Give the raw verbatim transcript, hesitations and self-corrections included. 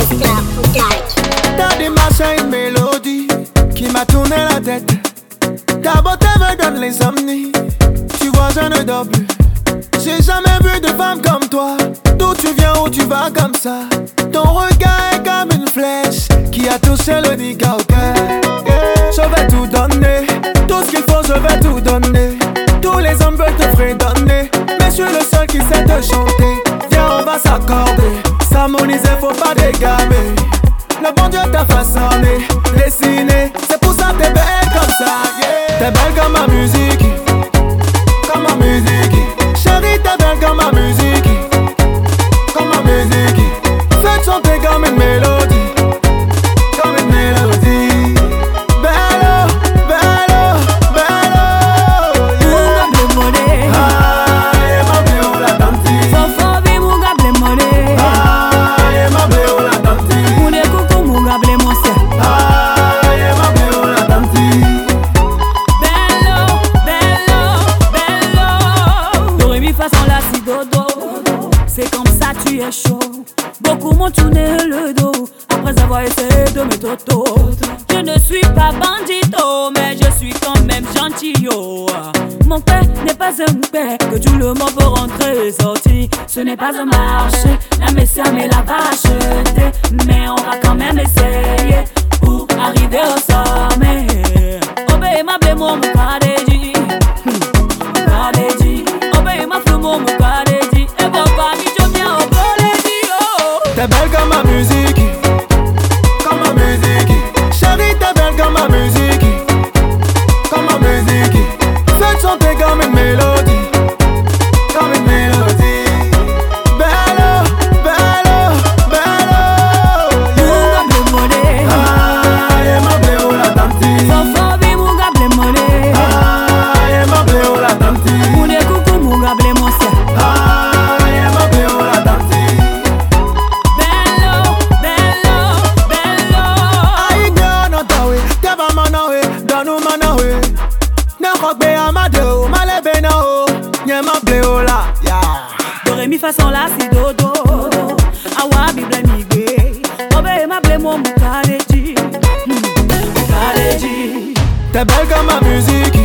T'as des machins, une mélodie qui m'a tourné la tête. Ta beauté me donne l'insomnie. Tu vois, je ne dors plus. J'ai jamais vu de femme comme toi. D'où tu viens, où tu vas comme ça. Ton regard est comme une flèche qui a touché le nigga au cœur. Je vais tout donner, tout ce qu'il faut, je vais tout donner. Tous les hommes veulent te fredonner, mais je suis le seul qui sait te chanter. Viens, on va s'accorder, s'harmoniser, faut pas dégamer. Le bon Dieu t'a façonné, dessiné. C'est pour ça que t'es belle comme ça, yeah. T'es belle comme ma musique, comme ma musique. Chérie, t'es belle comme ma musique, comme ma musique. Fais chanter comme une mélodie, comme une mélodie. Bello, bello, bello, yeah. Munga blemone, Ah, yeah, ma bleu la tanti. fofobi munga blemone, Ah, yeah, ma bleu la tanti. mune kuku munga blemonse. Ah, yeah, ma bleu la tanti. Bello, bello, bello. Do ré mi fa son la si do do. C'est comme ça tu es chaud. Beaucoup m'ont tourné le dos après avoir essayé de me toto. Je ne suis pas bandito, mais je suis quand même gentillot. Mon père n'est pas un père que tout le monde peut rentrer et sortir. Ce n'est pas un marché, la messière mais la va acheter. Mais on va quand même essayer pour arriver au sommet. Obéis ma blé mon moukadeji, moukadeji. Obéis ma flou mon moukadeji. Et papa mi jo bien au boleji oh. T'es belle comme ma musique, comme ma musique. Chérie, t'es belle comme ma musique, comme ma musique. Fais chanter comme une mélodie, comme une mélodie. Bello, bello, bello, yeah. Munga blemone, Ah, yeah, ma bleu la tanti. fofobi munga blemone, Ah, yeah, ma bleu la tanti. mune kuku munga blemonse. Ah, yeah, ma bleu la tanti. Bello, bello, bello. Aïe, non, non, ta way. T'es pas manawe, dans nous manawe. Ne crois pas à ma deux, ma lebe na o. Nye ma bleu la, yeah. Do ré mi fa son la si do do. Awa bi ble mi gbe. Obéis ma blé mon moukadeji, moukadeji. T'es belle comme ma musique,